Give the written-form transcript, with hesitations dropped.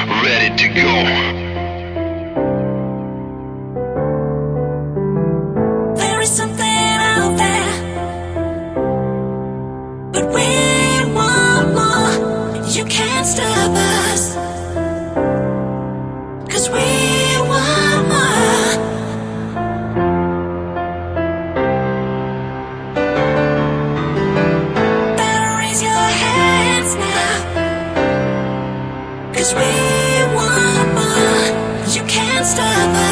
ready to go. There is something out there, but we want more. You can't stop us, 'cause we want more. Better raise your hands now, 'cause we want more. You can't stop us.